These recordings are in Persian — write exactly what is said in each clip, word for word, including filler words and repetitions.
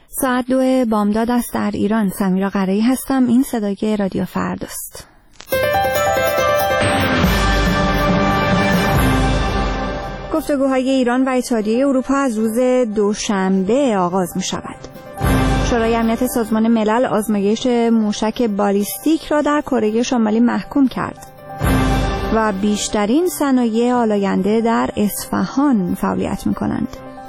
ساعت دو بامداد است در ایران. سمیرا قره‌ای هستم. این صدای رادیو فرداست. گفتگوهای ایران و اتحادیه اروپا از روز دوشنبه آغاز می شود. شورای امنیت سازمان ملل آزمایش موشک بالیستیک را در کره شمالی محکوم کرد و بیشترین صنایع آلاینده در اصفهان فعالیت می کنند.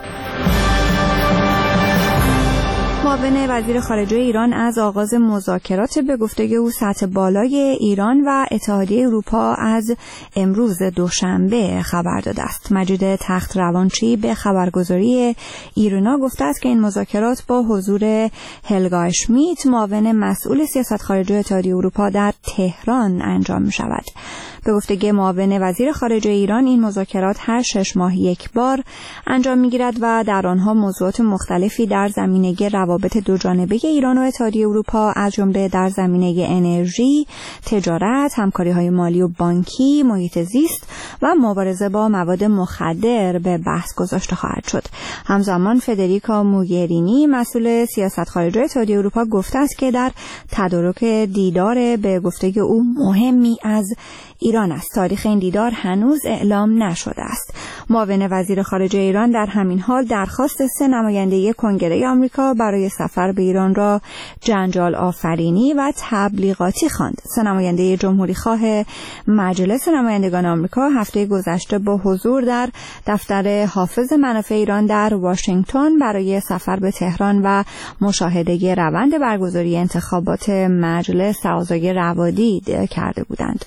معاون وزیر خارجه ایران از آغاز مذاکرات به گفته او سطح بالای ایران و اتحادیه اروپا از امروز دوشنبه خبر داده است. مجید تخت روانچی به خبرگزاری ایرنا گفته است که این مذاکرات با حضور هلگا اشمیت، معاون مسئول سیاست خارجه اتحادیه اروپا در تهران انجام می شود. به گفته معاون وزیر خارجه ایران این مذاکرات هر شش ماه یک بار انجام می‌گیرد و در آنها موضوعات مختلفی در زمینه روابط دوجانبه ایران و اتحادیه اروپا از جمله در زمینه انرژی، تجارت، همکاری‌های مالی و بانکی، محیط زیست و مبارزه با مواد مخدر به بحث گذاشته خواهد شد. همزمان فدریکا موگرینی مسئول سیاست خارجه اتحادیه اروپا گفته است که در تدارک دیدار به گفته او مهمی از ایران است. تاریخ این دیدار هنوز اعلام نشده است. معاون وزیر خارجه ایران در همین حال درخواست سه نماینده کنگره آمریکا برای سفر به ایران را جنجال آفرینی و تبلیغاتی خواند. سه نماینده جمهوری خواه مجلس نمایندگان آمریکا هفته گذشته با حضور در دفتر حافظ منافع ایران در واشنگتن برای سفر به تهران و مشاهده روند برگزاری انتخابات مجلس تقاضای روادید کرده بودند.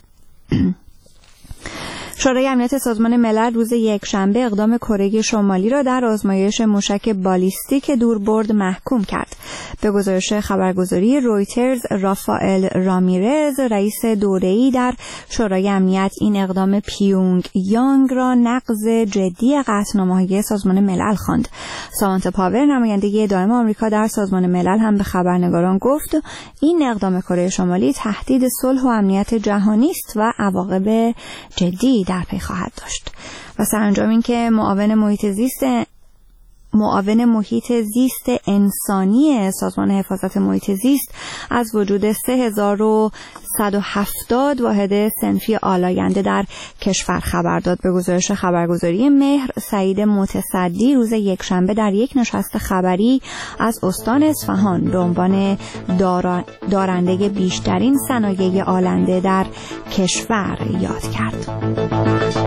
شورای امنیت سازمان ملل روز یکشنبه اقدام کره شمالی را در آزمایش موشک بالیستیک دوربرد محکوم کرد. به گزارش خبرگزاری رویترز، رافائل رامیرز، رئیس دوره‌ای در شورای امنیت، این اقدام پیونگ یانگ را نقض جدی قطعنامه‌های سازمان ملل خواند. سامانتا پاور، نماینده دائم آمریکا در سازمان ملل، هم به خبرنگاران گفت این اقدام کره شمالی تهدید صلح و امنیت جهانی است و عواقب جدی در پی خواهد داشت. و سرانجام این که معاون محیط زیست معاون محیط زیست انسانی سازمان حفاظت محیط زیست از وجود سه هزار و صد و هفتاد واحد صنفی آلاینده در کشور خبر داد. به گزارش خبرگزاری مهر، سعید متصدی روز یکشنبه در یک نشست خبری از استان اصفهان به عنوان دارنده بیشترین صنایع آلنده در کشور یاد کرد.